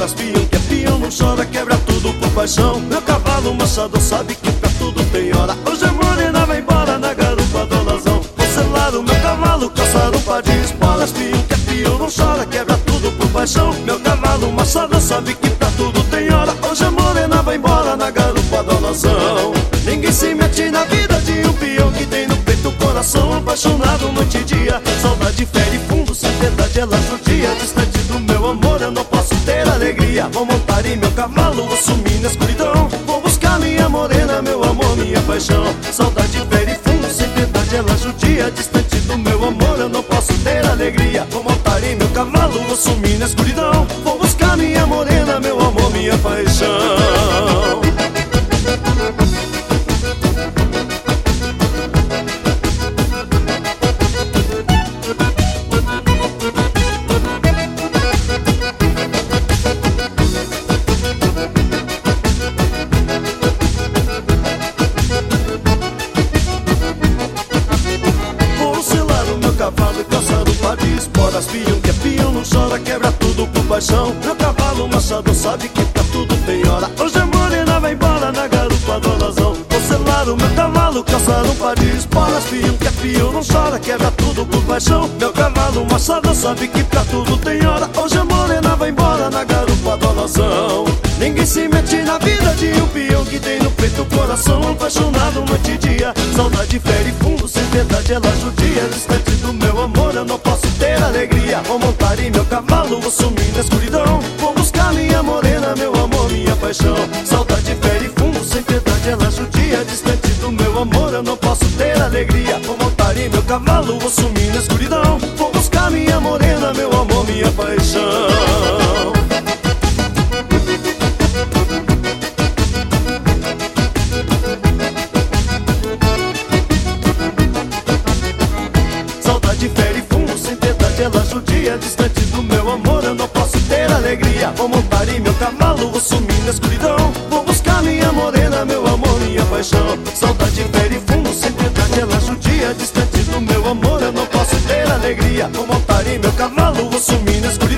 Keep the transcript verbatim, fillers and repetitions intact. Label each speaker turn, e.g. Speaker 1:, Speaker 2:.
Speaker 1: esporas. Pião que é pião, não chora, quebra tudo por paixão. Meu cavalo machado sabe que pra tudo tem hora. Hoje a morena vai embora na garupa do Lazão. Selado meu cavalo, caçar um par de esporas. Pião que é pião, não chora, quebra tudo por paixão. Meu cavalo machado sabe que pra tudo tem hora. Hoje a morena vai embora na garupa do Lazão. Ninguém se mete na vida de um peão que tem no peito o coração apaixonado noite e dia. Saudade fere fundo, sem piedade ela judia. Distante do meu amor eu não posso ter alegria. Vou montar em meu cavalo, vou sumir na escuridão. Vou buscar minha morena, meu amor, minha paixão. Saudade fere fundo, sem piedade ela judia. Distante do meu amor eu não posso ter alegria. Vou montar em meu cavalo, vou sumir na escuridão. Vou buscar minha morena, meu amor, minha paixão. Cavalo e caçar um par de esporas. Pião que é pião, não chora, quebra tudo por paixão. Meu cavalo machado sabe que pra tudo tem hora. Hoje a morena vai embora na garupa do Lazão. Vou selar o meu cavalo, caçar um par de esporas. Pião que é pião, não chora, quebra tudo por paixão. Meu cavalo machado sabe que pra tudo tem hora. Hoje a morena vai embora na garupa do Lazão. Ninguém se mete na vida de um peão que tem no peito o coração apaixonado noite e dia. Saudade fere fundo, sem verdade ela judia. Distante do meu amor eu não posso ter alegria. Vou montar em meu cavalo, vou sumir na escuridão. Vou buscar minha morena, meu amor, minha paixão. Saudade fere fundo, sem piedade ela judia. Distante do meu amor eu não posso ter alegria. Vou montar em meu cavalo, vou sumir na escuridão. Vou buscar minha morena, meu amor, minha paixão. Saudade fere fundo, sem piedade ela judia. Distante do meu amor eu não posso ter alegria. Vou montar em meu cavalo, vou sumir na escuridão. Vou buscar minha morena, meu amor, minha paixão. Saudade fere fundo, sem piedade ela judia. Distante do meu amor eu não posso ter alegria. Vou montar em meu cavalo, vou sumir na escuridão.